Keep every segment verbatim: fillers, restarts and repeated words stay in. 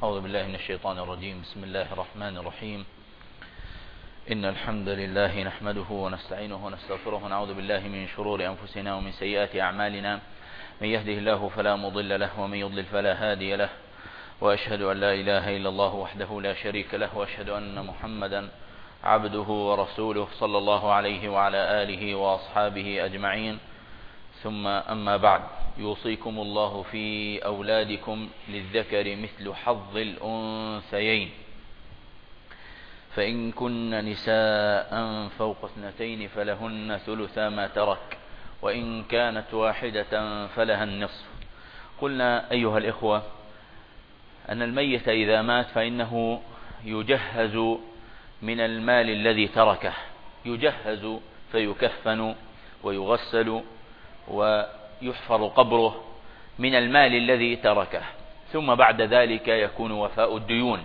أعوذ بالله من الشيطان الرجيم. بسم الله الرحمن الرحيم. إن الحمد لله نحمده ونستعينه ونستغفره ونعوذ بالله من شرور أنفسنا ومن سيئات أعمالنا. من يهده الله فلا مضل له ومن يضلل فلا هادي له، وأشهد أن لا إله إلا الله وحده لا شريك له، وأشهد أن محمدا عبده ورسوله صلى الله عليه وعلى آله وأصحابه أجمعين. ثم أما بعد، يوصيكم الله في أولادكم للذكر مثل حظ الأنثيين، فإن كن نساء فوق اثنتين فلهن ثلثا ما ترك، وإن كانت واحدة فلها النصف. قلنا أيها الإخوة أن الميت إذا مات فإنه يجهز من المال الذي تركه، يجهز فيكفن ويغسل ويحفر قبره من المال الذي تركه. ثم بعد ذلك يكون وفاء الديون،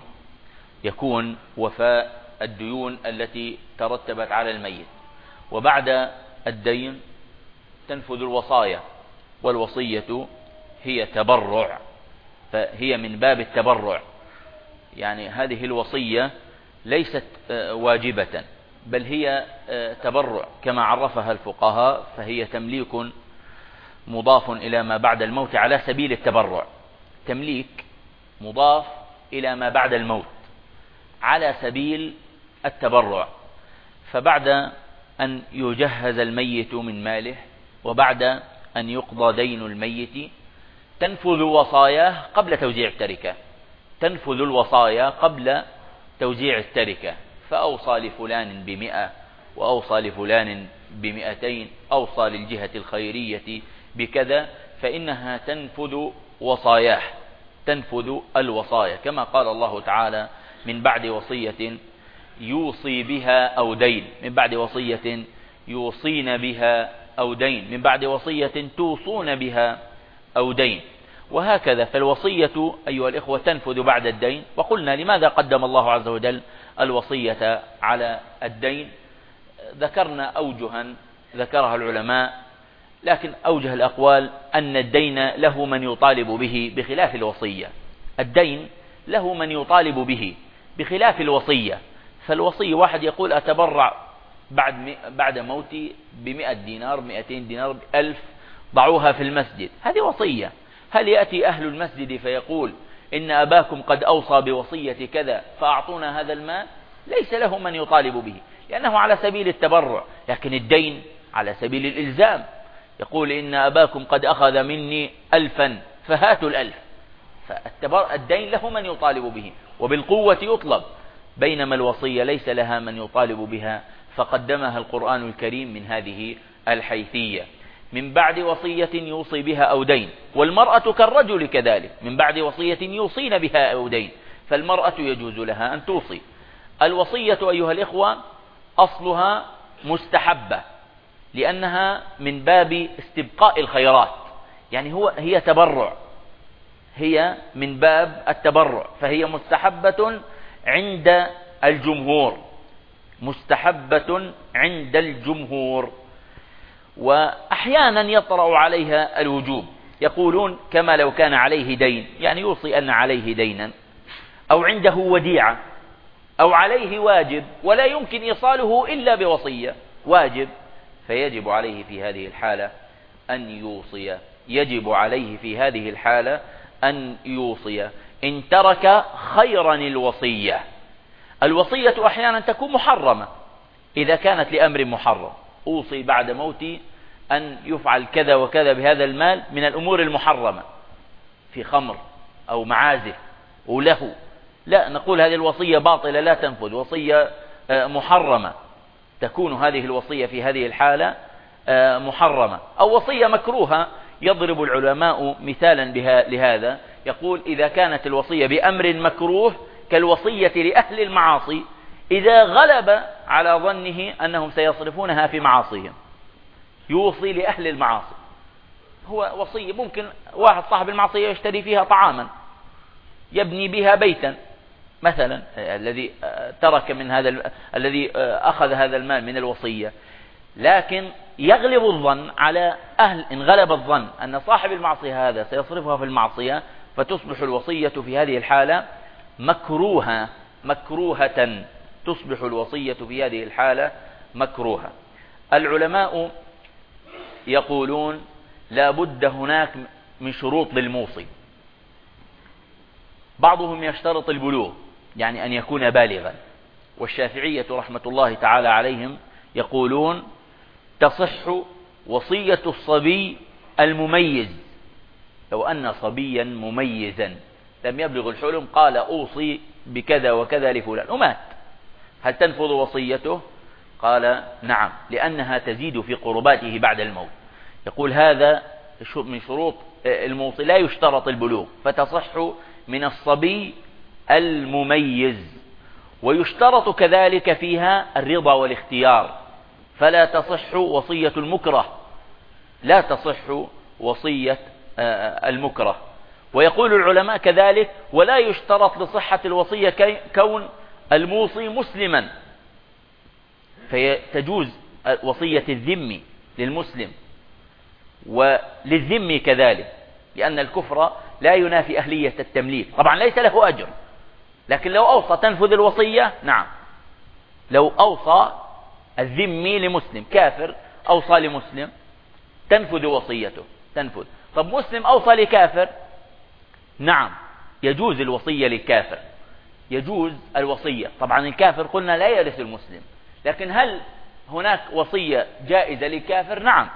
يكون وفاء الديون التي ترتبت على الميت. وبعد الدين تنفذ الوصايا، والوصية هي تبرع، فهي من باب التبرع، يعني هذه الوصية ليست واجبة بل هي تبرع كما عرفها الفقهاء، فهي تمليك مضاف إلى ما بعد الموت على سبيل التبرع، تمليك مضاف إلى ما بعد الموت على سبيل التبرع. فبعد أن يجهز الميت من ماله وبعد أن يقضى دين الميت تنفذ وصاياه قبل توزيع التركة، تنفذ الوصايا قبل توزيع التركة، فأوصى لفلان بمئة، وأوصى لفلان بمئتين، أوصى للجهة الخيرية بكذا، فإنها تنفذ وصاياه، تنفذ الوصايا، كما قال الله تعالى: من بعد وصية يوصي بها أو دين، من بعد وصية يوصين بها أو دين، من بعد وصية توصون بها أو دين، وهكذا. فالوصية أيها الإخوة تنفذ بعد الدين. وقلنا لماذا قدم الله عز وجل الوصية على الدين؟ ذكرنا أوجها ذكرها العلماء، لكن أوجه الأقوال أن الدين له من يطالب به بخلاف الوصية، الدين له من يطالب به بخلاف الوصية. فالوصية واحد يقول أتبرع بعد بعد موتي بمئة دينار، مئتين دينار، ألف، ضعوها في المسجد، هذه وصية. هل يأتي أهل المسجد فيقول إن أباكم قد أوصى بوصية كذا فأعطونا هذا المال؟ ليس له من يطالب به لأنه على سبيل التبرع. لكن الدين على سبيل الإلزام، يقول إن أباكم قد أخذ مني ألفا فهاتوا الألف، فالدين له من يطالب به وبالقوة يطلب، بينما الوصية ليس لها من يطالب بها، فقدمها القرآن الكريم من هذه الحيثية: من بعد وصية يوصي بها أو دين. والمرأة كالرجل كذلك، من بعد وصية يوصين بها أو دين، فالمرأة يجوز لها أن توصي. الوصية أيها الإخوة أصلها مستحبة، لأنها من باب استبقاء الخيرات، يعني هو هي تبرع، هي من باب التبرع، فهي مستحبة عند الجمهور، مستحبة عند الجمهور. وأحيانا يطرأ عليها الوجوب، يقولون كما لو كان عليه دين، يعني يوصي أن عليه دينا أو عنده وديعة أو عليه واجب ولا يمكن إيصاله إلا بوصية، واجب، فيجب عليه في هذه الحالة أن يوصي، يجب عليه في هذه الحالة أن يوصي. إن ترك خيرا الوصية. الوصية أحيانا تكون محرمة، إذا كانت لأمر محرم، أوصي بعد موتي أن يفعل كذا وكذا بهذا المال من الأمور المحرمة، في خمر أو معازف وله، لا نقول هذه الوصية باطلة لا تنفذ، وصية محرمة، تكون هذه الوصية في هذه الحالة محرمة. أو وصية مكروهة، يضرب العلماء مثالا بها لهذا، يقول إذا كانت الوصية بأمر مكروه كالوصية لأهل المعاصي، إذا غلب على ظنه أنهم سيصرفونها في معاصيهم، يوصي لأهل المعاصي. هو وصية ممكن واحد صاحب المعصية يشتري فيها طعاما، يبني بها بيتا مثلا، الذي ترك من هذا الذي أخذ هذا المال من الوصية، لكن يغلب الظن على أهل، إن غلب الظن أن صاحب المعصية هذا سيصرفها في المعصية، فتصبح الوصية في هذه الحالة مكروها مكروهة، تصبح الوصية في هذه الحالة مكروهة. العلماء يقولون لا بد هناك من شروط للموصي. بعضهم يشترط البلوغ، يعني أن يكون بالغا، والشافعية رحمة الله تعالى عليهم يقولون تصح وصية الصبي المميز. لو أن صبيا مميزا لم يبلغ الحلم قال أوصي بكذا وكذا لفلان ومات، هل تنفذ وصيته؟ قال نعم، لأنها تزيد في قرباته بعد الموت. يقول هذا من شروط الموصي، لا يشترط البلوغ، فتصح من الصبي المميز. ويشترط كذلك فيها الرضا والاختيار، فلا تصح وصية المكره، لا تصح وصية المكره. ويقول العلماء كذلك ولا يشترط لصحة الوصية كون الموصي مسلما، فتجوز وصية الذم للمسلم وللذم كذلك، لأن الكفر لا ينافي أهلية التمليك. طبعا ليس له أجر، لكن لو أوصى تنفذ الوصية. نعم، لو أوصى الذمي لمسلم، كافر أوصى لمسلم تنفذ وصيته، تنفذ. طب مسلم أوصى لكافر، نعم يجوز الوصية للكافر، يجوز الوصية. طبعا الكافر قلنا لا يرث المسلم، لكن هل هناك وصية جائزة للكافر؟ نعم.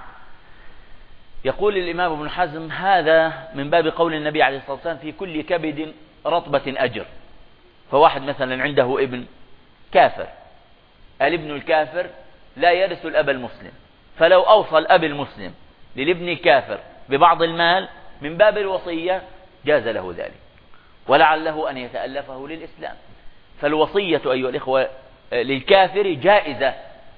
يقول الإمام ابن حزم هذا من باب قول النبي عليه الصلاة والسلام في كل كبد رطبة أجر. فواحد مثلا عنده ابن كافر، الابن الكافر لا يرث الأب المسلم، فلو أوصى الأب المسلم للابن الكافر ببعض المال من باب الوصية جاز له ذلك، ولعله أن يتألفه للإسلام. فالوصية أيها الإخوة للكافر جائزة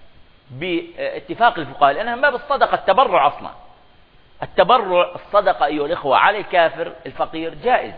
باتفاق الفقهاء، لأنها من باب الصدقة، التبرع أصلا. التبرع الصدقة أيها الإخوة على الكافر الفقير جائز،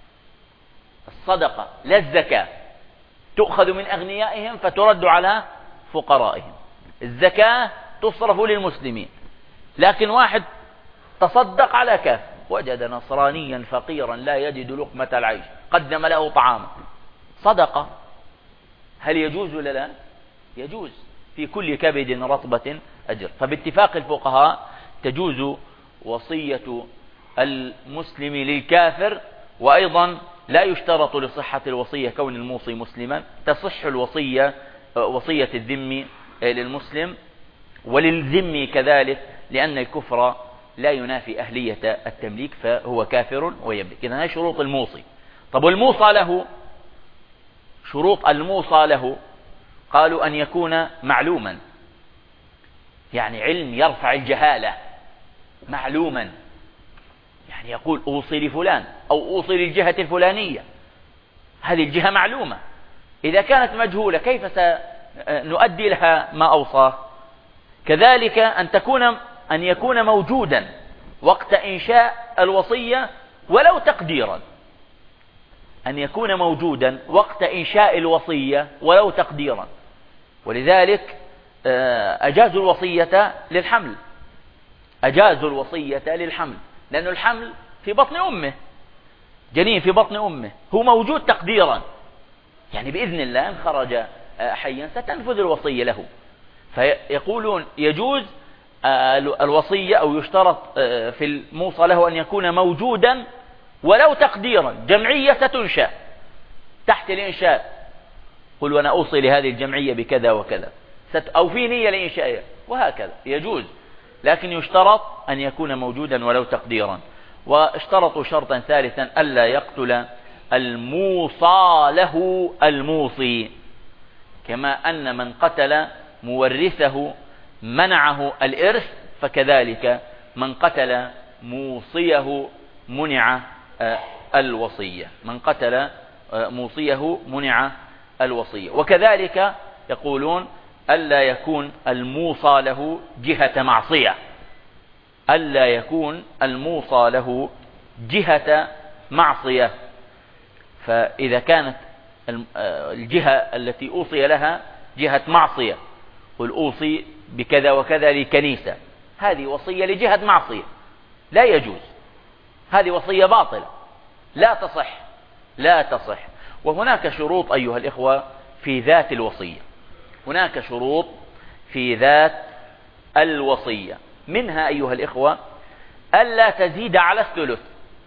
الصدقة لا الزكاة، تؤخذ من أغنيائهم فترد على فقرائهم. الزكاة تصرف للمسلمين، لكن واحد تصدق على كافر، وجد نصرانيا فقيرا لا يجد لقمة العيش قدم له طعاما، صدقة. هل يجوز ولا لا؟ يجوز، في كل كبد رطبة أجر. فباتفاق الفقهاء تجوز وصية المسلم للكافر، وأيضا لا يشترط لصحة الوصية كون الموصي مسلما، تصح الوصية وصية الذم للمسلم وللذم كذلك، لأن الكفر لا ينافي أهلية التمليك، فهو كافر ويملك. إذن هذه شروط الموصي. طب والموصى له، شروط الموصى له قالوا أن يكون معلوما، يعني علم يرفع الجهالة، معلوما، يعني يقول أوصي لفلان أو أوصي للجهة الفلانية، هذه الجهة معلومة. إذا كانت مجهولة كيف سنؤدي لها ما أوصاه؟ كذلك أن تكون أن يكون موجودا وقت إنشاء الوصية ولو تقديرا، أن يكون موجودا وقت إنشاء الوصية ولو تقديرا. ولذلك أجازوا الوصية للحمل، أجازوا الوصية للحمل، لأن الحمل في بطن أمه، جنين في بطن أمه، هو موجود تقديرا، يعني بإذن الله إن خرج حيا ستنفذ الوصية له. فيقولون يجوز الوصية أو يشترط في الموصى له أن يكون موجودا ولو تقديرا، جمعية ستنشأ تحت الإنشاء، قل وأنا أوصي لهذه الجمعية بكذا وكذا، أو في نية لإنشائها وهكذا، يجوز، لكن يشترط أن يكون موجودا ولو تقديرا. واشترطوا شرطا ثالثا ألا يقتل الموصى له الموصي، كما أن من قتل مورثه منعه الإرث، فكذلك من قتل موصيه منع الوصية، من قتل موصيه منع الوصية. وكذلك يقولون ألا يكون الموصى له جهة معصية، ألا يكون الموصى له جهة معصية. فإذا كانت الجهة التي أوصي لها جهة معصية، قل أوصي بكذا وكذا لكنيسة، هذه وصية لجهة معصية لا يجوز، هذه وصية باطلة لا تصح، لا تصح. وهناك شروط أيها الإخوة في ذات الوصية، هناك شروط في ذات الوصية، منها أيها الإخوة ألا تزيد على الثلث،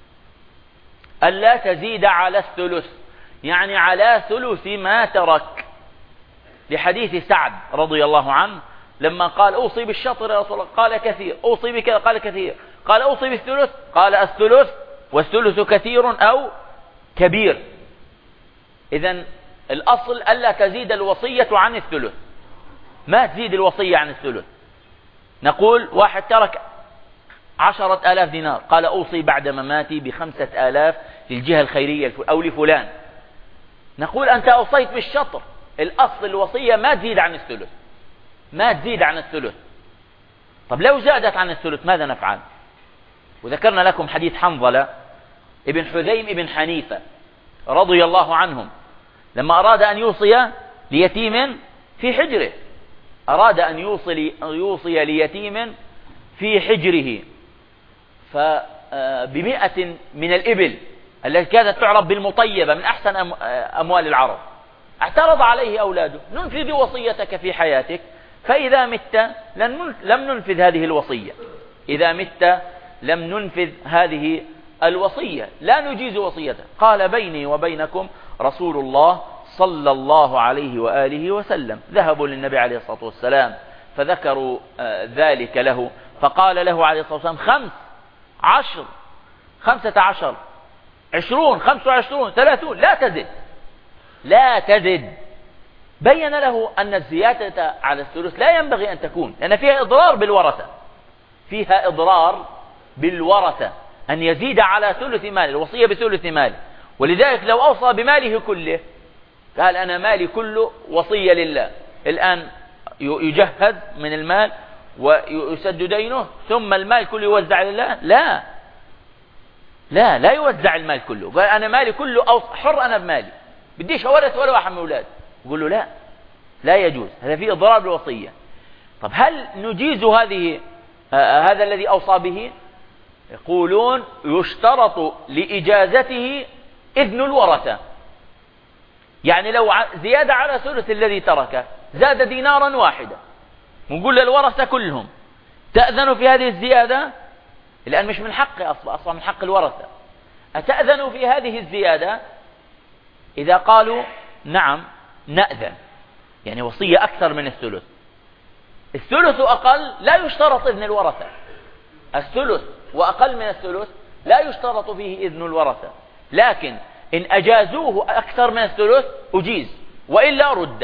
ألا تزيد على الثلث، يعني على ثلث ما ترك، لحديث سعد رضي الله عنه لما قال أوصي بالشطر يا رسول الله، قال كثير، أوصي بكذا، قال كثير، قال أوصي بالثلث، قال الثلث، والثلث كثير أو كبير. إذن الأصل ألا تزيد الوصية عن الثلث، ما تزيد الوصية عن الثلث. نقول واحد ترك عشرة آلاف دينار، قال أوصي بعد مماتي بخمسة آلاف للجهة الخيرية أو لفلان، نقول أنت أوصيت بالشطر، الأصل الوصية ما تزيد عن الثلث، ما تزيد عن الثلث. طب لو زادت عن الثلث ماذا نفعل؟ وذكرنا لكم حديث حنظلة ابن حذيم ابن حنيفة رضي الله عنهم لما أراد أن يوصي ليتيم في حجره، أراد أن يوصي, يوصي ليتيم في حجره فبمئة من الإبل التي كانت تعرف بالمطيبة من أحسن أموال العرب، اعترض عليه أولاده: ننفذ وصيتك في حياتك، فإذا مت لم ننفذ هذه الوصية، إذا مت لم ننفذ هذه الوصية، لا نجيز وصيته. قال: بيني وبينكم رسول الله صلى الله عليه وآله وسلم. ذهبوا للنبي عليه الصلاة والسلام فذكروا ذلك له، فقال له عليه الصلاة والسلام: خمس عشر خمسة عشر عشرون خمس وعشرون ثلاثون، لا تزد لا تزد. بين له أن الزيادة على الثلث لا ينبغي أن تكون، لأن فيها إضرار بالورثة، فيها إضرار بالورثة أن يزيد على ثلث ماله، الوصية بثلث ماله. ولذلك لو أوصى بماله كله، قال: أنا مالي كله وصية لله، الآن يجهز من المال ويسد دينه ثم المال كله يوزع لله، لا لا لا يوزع المال كله. قال: أنا مالي كله أو حر أنا بمالي، بديش أورث ولا واحد من أولاد. يقول له: لا لا يجوز، هذا فيه إضرار بالوصية. طب هل نجيز هذه آه هذا الذي أوصى به؟ يقولون: يشترط لإجازته إذن الورثة، يعني لو زيادة على ثلث الذي تركه زاد دينارا واحدا، ونقول للورثة كلهم: تأذنوا في هذه الزيادة، الآن مش من حقه أصلا، أصلا من حق الورثة، أتأذنوا في هذه الزيادة؟ إذا قالوا نعم نأذن، يعني وصية أكثر من الثلث. الثلث أقل لا يشترط إذن الورثة، الثلث وأقل من الثلث لا يشترط فيه إذن الورثة، لكن إن أجازوه أكثر من الثلث أجيز، وإلا رد.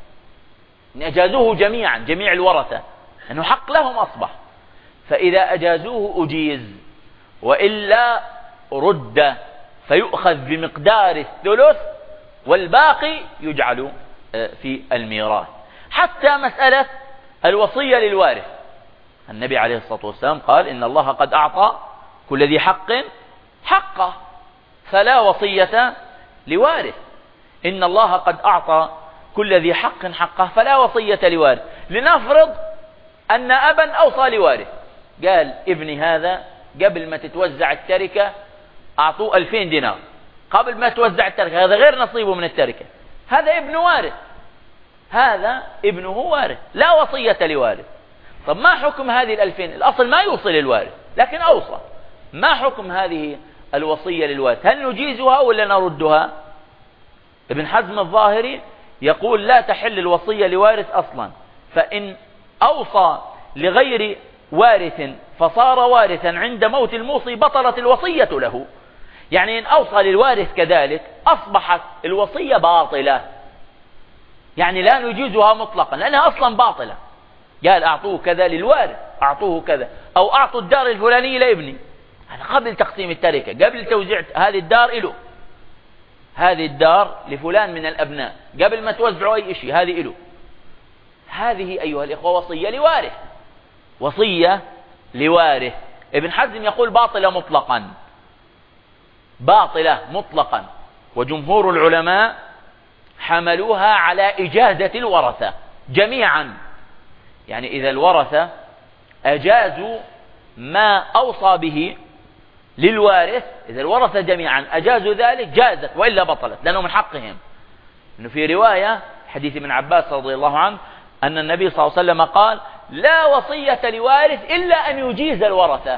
إن أجازوه جميعا جميع الورثة أنه حق لهم أصبح، فإذا أجازوه أجيز، وإلا رد، فيؤخذ بمقدار الثلث والباقي يجعل في الميراث. حتى مسألة الوصية للوارث، النبي عليه الصلاة والسلام قال: إن الله قد أعطى كل ذي حق حقه، فلا وصية لوارث. إن الله قد أعطى كل ذي حق حقه فلا وصية لوارث. لنفرض أن أبا أوصى لوارث، قال: ابني هذا قبل ما تتوزع التركة أعطوه ألفين دينار، قبل ما توزع التركة، هذا غير نصيبه من التركة، هذا ابن وارث، هذا ابنه وارث، لا وصية لوارث. طب ما حكم هذه الألفين؟ الأصل ما يوصي للوارث، لكن أوصى، ما حكم هذه الوصية للوارث؟ هل نجيزها ولا نردها؟ ابن حزم الظاهري يقول: لا تحل الوصية لوارث أصلا، فإن أوصى لغير وارث فصار وارثا عند موت الموصي بطلت الوصية له. يعني إن أوصى للوارث كذلك أصبحت الوصية باطلة، يعني لا نجيزها مطلقا لأنها أصلا باطلة. قال: أعطوه كذا للوارث، أعطوه كذا، أو أعطوا الدار الفلانية لابني، هذا قبل تقسيم التركة، قبل توزيع هذه الدار إله، هذه الدار لفلان من الأبناء، قبل ما توزعوا أي شيء هذه إله. هذه أيها الإخوة وصية لوارث، وصية لوارث. ابن حزم يقول باطلة مطلقا، باطلة مطلقا، وجمهور العلماء حملوها على إجازة الورثة جميعا. يعني إذا الورثة أجازوا ما أوصى به للوارث، إذا الورثة جميعا أجازوا ذلك جازت، وإلا بطلت، لأنه من حقهم. إنه في رواية حديث ابن عباس رضي الله عنه أن النبي صلى الله عليه وسلم قال: لا وصية لوارث إلا أن يجيز الورثة.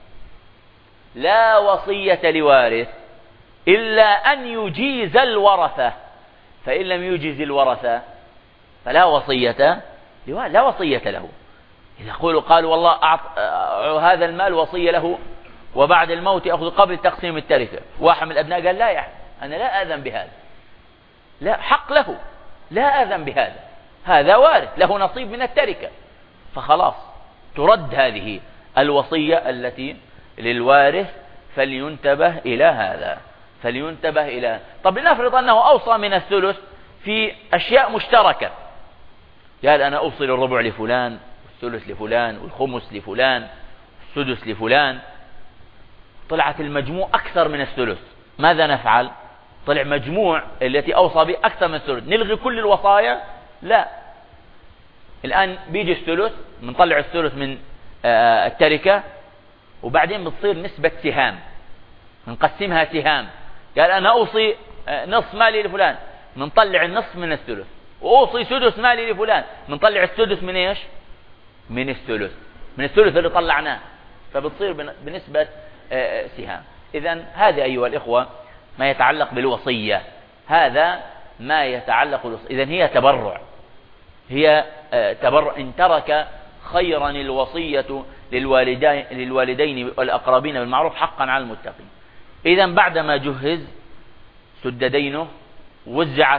لا وصية لوارث إلا أن يجيز الورثة، فإن لم يجيز الورثة فلا وصية لوارث، لا وصية له. إذا قالوا قالوا والله أعط... هذا المال وصية له وبعد الموت يأخذ قبل تقسيم التركة، واحد من الأبناء قال: لا يعني أنا لا آذن بهذا، لا حق له، لا آذن بهذا، هذا وارث له نصيب من التركة، فخلاص ترد هذه الوصية التي للوارث. فلينتبه إلى هذا، فلينتبه إلى. طب لنفرض أنه أوصى من الثلث في أشياء مشتركة، قال أنا أوصل الربع لفلان والثلث لفلان والخمس لفلان والسدس لفلان، طلعت المجموع أكثر من الثلث، ماذا نفعل؟ طلع مجموع التي أوصى به أكثر من الثلث، نلغي كل الوصايا؟ لا، الآن بيجي الثلث، بنطلع الثلث من التركة، وبعدين بتصير نسبة سهام، نقسمها سهام. قال أنا أوصي نصف مالي لفلان، نطلع النصف من الثلث، وأوصي سدس مالي لفلان، نطلع السدس من إيش؟ من الثلث، من الثلث اللي طلعناه، فبتصير بنسبة سهام. إذن هذا أيها الإخوة ما يتعلق بالوصية، هذا ما يتعلق بالوصية. إذن هي تبرع، هي تبرع. إن ترك خيرا الوصية للوالدين, للوالدين والأقربين بالمعروف حقا على المتقين. إذن بعدما جهز سد دينه، وزعت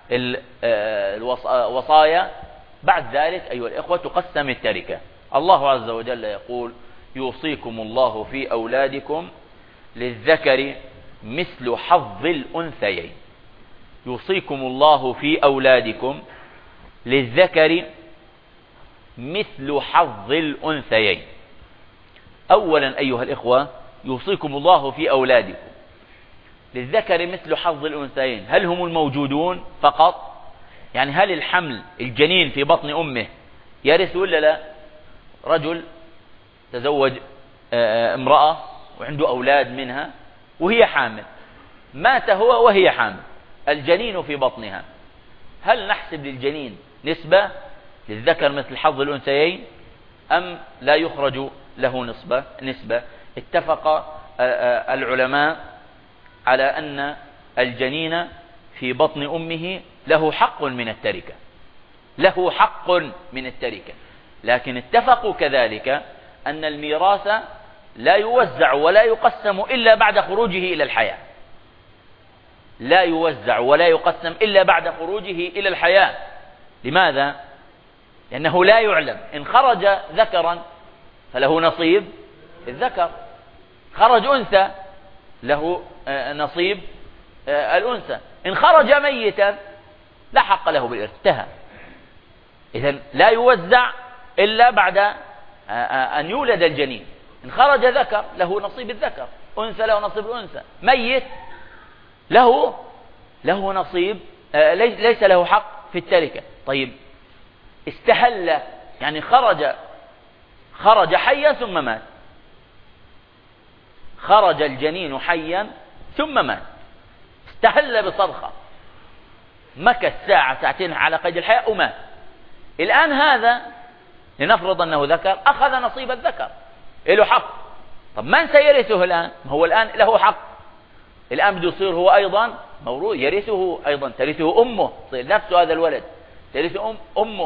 الوصايا، بعد ذلك أيها الإخوة تقسم التركة. الله عز وجل يقول: يوصيكم الله في أولادكم للذكر مثل حظ الأنثيين. يوصيكم الله في أولادكم للذكر مثل حظ الأنثيين. أولا أيها الإخوة، يوصيكم الله في أولادكم للذكر مثل حظ الأنثيين. هل هم الموجودون فقط؟ يعني هل الحمل الجنين في بطن أمه يرث ولا لا؟ رجل تزوج امرأة وعنده أولاد منها وهي حامل، مات هو وهي حامل، الجنين في بطنها، هل نحسب للجنين نسبة للذكر مثل حظ الأنثيين أم لا يخرج له نسبة؟ نسبة اتفق العلماء على أن الجنين في بطن أمه له حق من التركة، له حق من التركة، لكن اتفقوا كذلك أن الميراث لا يوزع ولا يقسم إلا بعد خروجه إلى الحياة، لا يوزع ولا يقسم إلا بعد خروجه إلى الحياة. لماذا؟ لأنه لا يعلم، إن خرج ذكرا فله نصيب الذكر، خرج أنثى له نصيب الأنثى، إن خرج ميتا لا حق له بالإرث، انتهى. إذن لا يوزع إلا بعد أن يولد الجنين. إن خرج ذكر له نصيب الذكر، أنثى له نصيب الأنثى، ميت له له نصيب، ليس له حق في التركة. طيب استهل، يعني خرج خرج حيا ثم مات، خرج الجنين حيا ثم مات، استهل بصرخة، مكث ساعة ساعتين على قيد الحياة ومات. الآن هذا لنفرض أنه ذكر، أخذ نصيب الذكر، له حق. طب من سيرثه الآن؟ هو الآن له حق، الآن بده يصير هو أيضا موروث، يرثه أيضا، ترثه أمه، يصير نفسه هذا الولد ترث أم أمه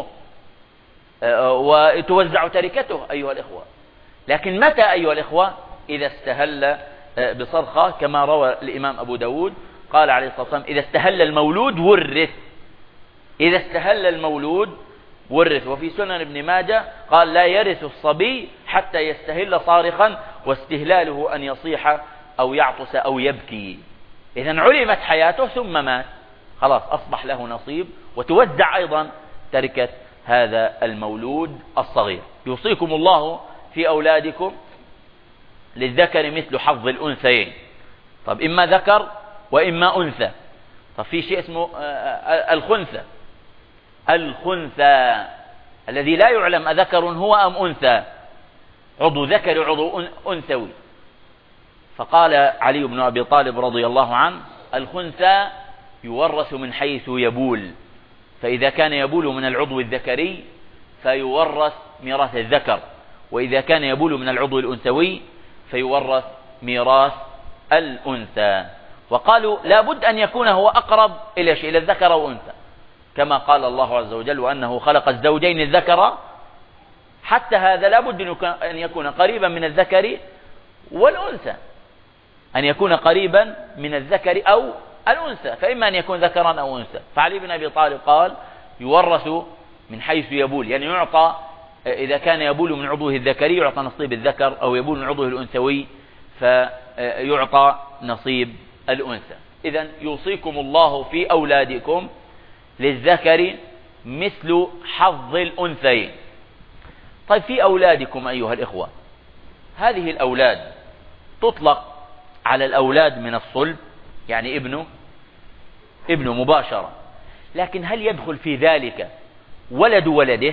وتوزع تركته أيها الإخوة. لكن متى أيها الإخوة؟ إذا استهل بصرخة، كما روى الإمام أبو داود قال عليه الصلاة والسلام: إذا استهل المولود ورث، إذا استهل المولود ورث. وفي سنن ابن ماجه قال: لا يرث الصبي حتى يستهل صارخا، واستهلاله أن يصيح أو يعطس أو يبكي. إذن علمت حياته ثم مات، خلاص أصبح له نصيب، وتوزع أيضا تركة هذا المولود الصغير. يوصيكم الله في أولادكم للذكر مثل حظ الأنثيين. طب إما ذكر وإما أنثى. طب في شيء اسمه الخنثى، الخنثى الذي لا يعلم أذكر هو أم أنثى، عضو ذكر عضو أنثوي. فقال علي بن أبي طالب رضي الله عنه: الخنثى يورث من حيث يبول، فإذا كان يبول من العضو الذكري فيورث ميراث الذكر، وإذا كان يبول من العضو الأنثوي فيورث ميراث الأنثى. وقالوا لا بد أن يكون هو أقرب إلى شيء، إلى الذكر والأنثى، كما قال الله عز وجل: وأنه خلق الزوجين الذكر، حتى هذا لا بد أن يكون قريبا من الذكر والأنثى، أن يكون قريبا من الذكر أو الأنثى، فإما أن يكون ذكرا أو أنثى. فعلي بن أبي طالب قال: يورث من حيث يبول، يعني يعطى إذا كان يبول من عضوه الذكري يعطى نصيب الذكر، أو يبول من عضوه الأنثوي فيعطى نصيب الأنثى. إذن يوصيكم الله في أولادكم للذكر مثل حظ الأنثيين. طيب في أولادكم أيها الإخوة، هذه الأولاد تطلق على الأولاد من الصلب، يعني ابنه ابنه مباشرة، لكن هل يدخل في ذلك ولد ولده؟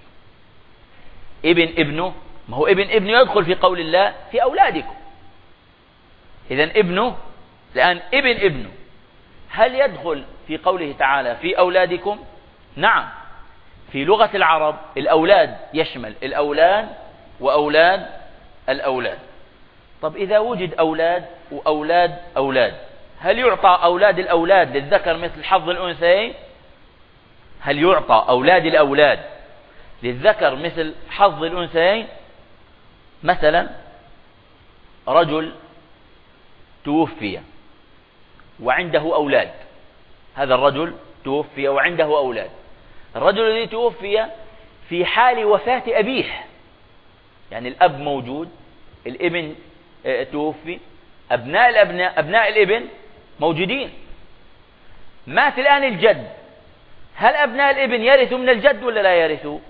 ابن ابنه، ما هو ابن ابنه يدخل في قول الله في أولادكم. إذن ابنه الآن ابن ابنه هل يدخل في قوله تعالى في أولادكم؟ نعم، في لغة العرب الأولاد يشمل الأولاد وأولاد الأولاد. طب إذا وجد أولاد وأولاد أولاد، هل يعطى أولاد الأولاد للذكر مثل حظ الأنثيين؟ هل يعطى أولاد الأولاد للذكر مثل حظ الأنثيين؟ مثلا رجل توفي وعنده أولاد، هذا الرجل توفي وعنده أولاد، الرجل الذي توفي في حال وفاة أبيه، يعني الأب موجود، الابن توفي، أبناء الأبناء أبناء الابن موجودين، مات الآن الجد، هل أبناء الابن يرثوا من الجد ولا لا يرثوا؟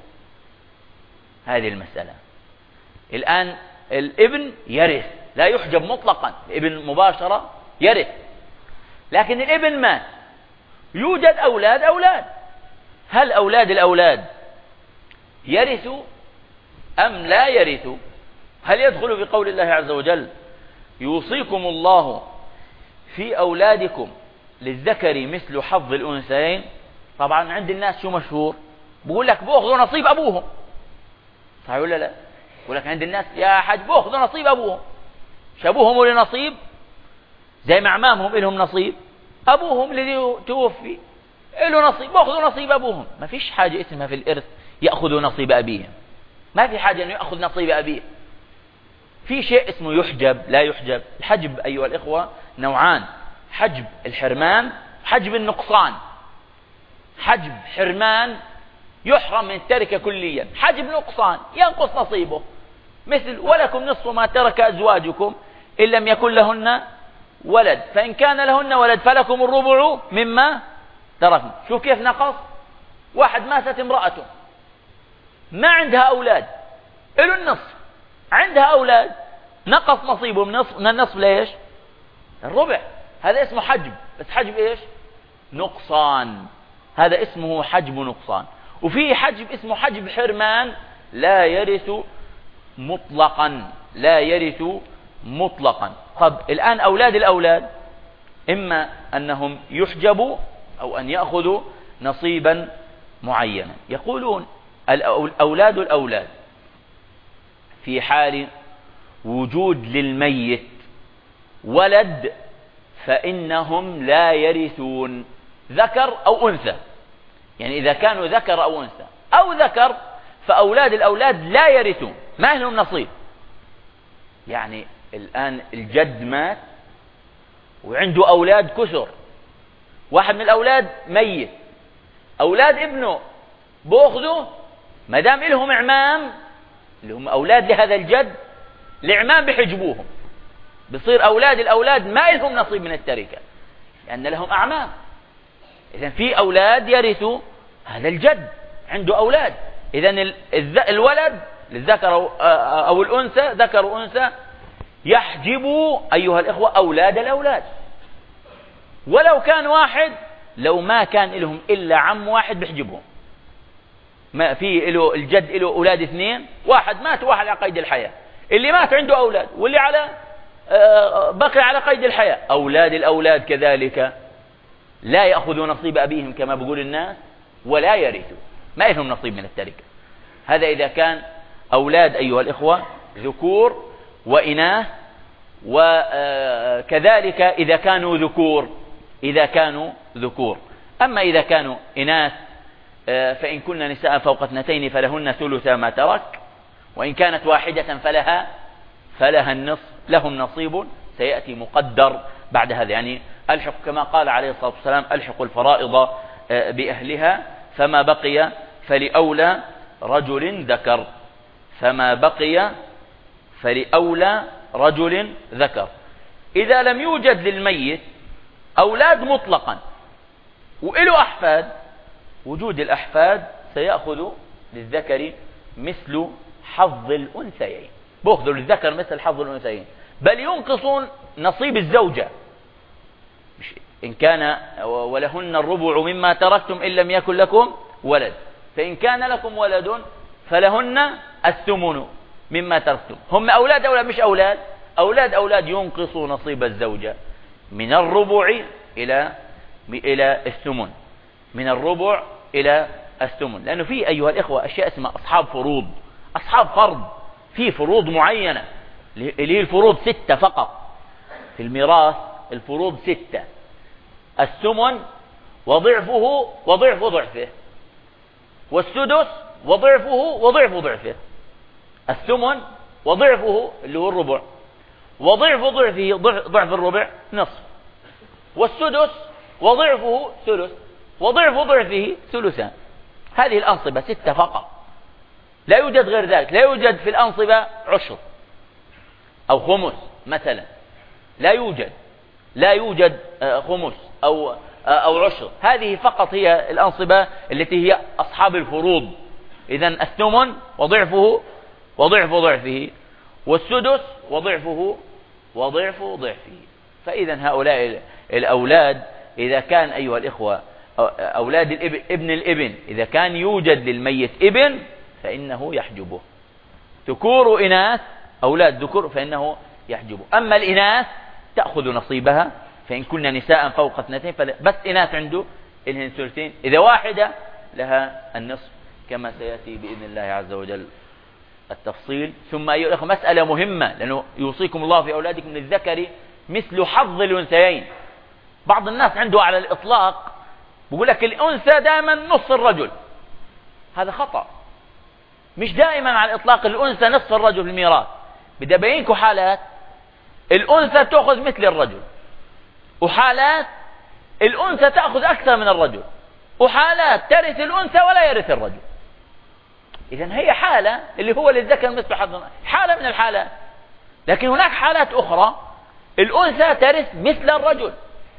هذه المسألة. الآن الابن يرث، لا يحجب مطلقا، الابن مباشرة يرث، لكن الابن مات، يوجد أولاد أولاد، هل أولاد الأولاد يرثوا أم لا يرثوا؟ هل يدخل في قول الله عز وجل: يوصيكم الله في أولادكم للذكر مثل حظ الأنثيين؟ طبعا عند الناس شو مشهور؟ بقول لك بأخذوا نصيب أبوهم، صحيح ولا لا؟ بقول لك عند الناس يا حاج بأخذوا نصيب أبوهم، شابوهم له نصيب زي ما أعمامهم لهم نصيب، أبوهم الذي توفي له نصيب، بأخذوا نصيب أبوهم. ما فيش حاجة اسمها في الإرث يأخذوا نصيب أبيهم، ما في حاجة أنه يأخذ نصيب أبيه. في شيء اسمه يحجب لا يحجب. الحجب أيها الإخوة نوعان: حجب الحرمان، حجب النقصان. حجب حرمان يحرم من التركة كليا، حجب نقصان ينقص نصيبه، مثل ولكم نصف ما ترك أزواجكم إن لم يكن لهن ولد، فإن كان لهن ولد فلكم الربع مما تركن. شوف كيف نقص؟ واحد ماتت امرأته ما عندها أولاد، إله النصف، عندها أولاد نقص نصيبه من النصف، من النصف ليش؟ الربع. هذا اسمه حجب، بس حجب إيش؟ نقصان، هذا اسمه حجب نقصان. وفي حجب اسمه حجب حرمان، لا يرث مطلقا، لا يرث مطلقا. طب الآن أولاد الأولاد إما أنهم يحجبوا أو أن يأخذوا نصيبا معينا. يقولون أولاد الأولاد في حال وجود للميت ولد فإنهم لا يرثون، ذكر أو أنثى، يعني إذا كانوا ذكر أو أنثى أو ذكر فأولاد الأولاد لا يرثون، ما لهم نصيب. يعني الآن الجد مات وعنده أولاد كثر، واحد من الأولاد ميت، أولاد ابنه بأخذوا، ما دام لهم إعمام اللي هم أولاد لهذا الجد، الإعمام بحجبوهم، بصير أولاد الأولاد ما لهم نصيب من التركة لأن لهم أعمام. إذن في أولاد يرثوا هذا الجد، عنده أولاد، إذن الولد للذكر أو الأنثى، ذكر وأنثى، يحجبوا أيها الإخوة أولاد الأولاد، ولو كان واحد، لو ما كان لهم إلا عم واحد بحجبهم. ما في له الجد له أولاد اثنين، واحد مات وواحد على قيد الحياة، اللي مات عنده أولاد واللي على بقي على قيد الحياة. أولاد الأولاد كذلك لا يأخذوا نصيب أبيهم كما بيقول الناس ولا يرثوا، ما لهم نصيب من التركة. هذا إذا كان أولاد أيها الإخوة ذكور وإناث، وكذلك إذا كانوا ذكور إذا كانوا ذكور. أما إذا كانوا إناث فإن كن نساء فوق اثنتين فلهن ثلث ما ترك، وإن كانت واحدة فلها فلها النصف، لهم نصيب سيأتي مقدر بعد هذا. يعني ألحق كما قال عليه الصلاة والسلام ألحق الفرائض بأهلها، فما بقي فلأولى رجل ذكر، فما بقي فلأولى رجل ذكر. إذا لم يوجد للميت أولاد مطلقا وإله أحفاد، وجود الأحفاد سيأخذ للذكر مثل حظ الأنثيين، بأخذوا للذكر مثل حظ الأنثيين، بل ينقصون نصيب الزوجة إن كان ولهن الربع مما تركتم إن لم يكن لكم ولد، فإن كان لكم ولد فلهن الثمن مما تركتم. هم أولاد أولاد مش أولاد أولاد أولاد ينقصوا نصيب الزوجة من الربع إلى إلى الثمن، من الربع إلى الثمن. لأنه في أيها الإخوة أشياء اسمها أصحاب فروض، أصحاب فرض، في فروض معينة اللي هي الفروض ستة فقط في الميراث. الفروض ستة: الثمن وضعفه وضعف ضعفه، والسدس وضعفه وضعف ضعفه. الثمن وضعفه اللي هو الربع، وضعف ضعفه ضعف الربع نصف، والسدس وضعفه ثلث، وضعف ضعفه ثلثان. هذه الأنصبة ستة فقط، لا يوجد غير ذلك. لا يوجد في الأنصبة عشر أو خمس مثلا، لا يوجد لا يوجد خمس أو أو عشر. هذه فقط هي الأنصبة التي هي أصحاب الفروض. إذن الثمن وضعفه وضعف ضعفه، والسدس وضعفه وضعف ضعفه. فإذا هؤلاء الأولاد إذا كان أيها الإخوة أولاد الابن ابن الابن إذا كان يوجد للميت ابن فإنه يحجبه. ذكور إناث أولاد ذكور فإنه يحجبه. أما الإناث تأخذ نصيبها، فإن كنا نساء فوق اثنتين بس إناث عنده إلهن ثلثين، إذا واحدة لها النصف كما سيأتي بإذن الله عز وجل التفصيل. ثم أيها الأخوة مسألة مهمة، لأنه يوصيكم الله في أولادكم للذكر مثل حظ الأنثيين. بعض الناس عنده على الإطلاق بيقول لك الأنثى دائما نصف الرجل، هذا خطأ. مش دائما على الإطلاق الأنثى نصف الرجل في الميراث. بدي أبينكم حالات الأنثى تأخذ مثل الرجل، وحالات الأنثى تأخذ أكثر من الرجل، وحالات ترث الأنثى ولا يرث الرجل. إذن هي حالة اللي هو للذكر مثل حظ، حالة من الحالات. لكن هناك حالات أخرى الأنثى ترث مثل الرجل،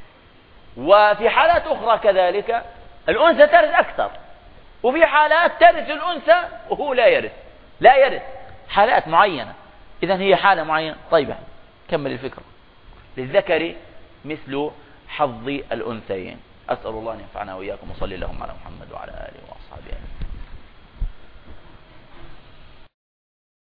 وفي حالات أخرى كذلك الأنثى ترث أكثر، وفي حالات ترث الأنثى وهو لا يرث لا يرث حالات معينة. إذن هي حالة معينة. طيب كمل الفكرة. للذكر مثل حظ الأنثيين. أسأل الله أن ينفعنا وإياكم، وصلي اللهم على محمد وعلى آله وأصحابه.